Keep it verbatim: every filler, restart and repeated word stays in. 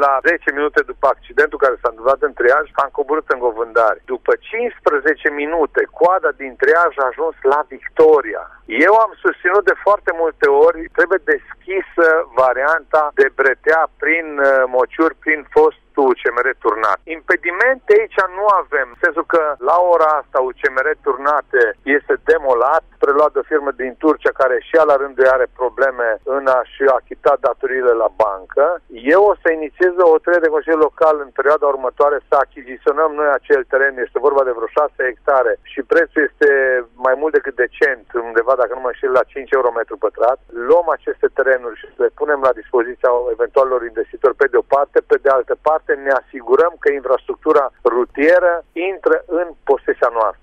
la zece minute după accidentul care s-a întâmplat în Triaj, am coborât în Govândari. După cincisprezece minute, coada din Triaj a ajuns la Victoria. Eu am susținut de foarte multe ori, trebuie deschisă varianta de bretea prin uh, mociuri, prin fost U C M R turnat. Impedimente aici nu avem, în sensul că la ora asta U C M R turnate este demolat, preluat de o firmă din Turcia care și ea la rândul ei are probleme în a-și achita datoriile la bancă. Eu o să inițiez o hotărâre de Consiliu Local în perioada următoare să achiziționăm noi acel teren, este vorba de vreo șase hectare și prețul este mai mult decât decent, undeva, dacă nu mă înșel, la cinci euro metru pătrat. Luăm aceste terenuri și le punem la dispoziția eventualilor investitori pe de o parte, pe de altă parte ne asigurăm că infrastructura rutieră intră în posesia noastră.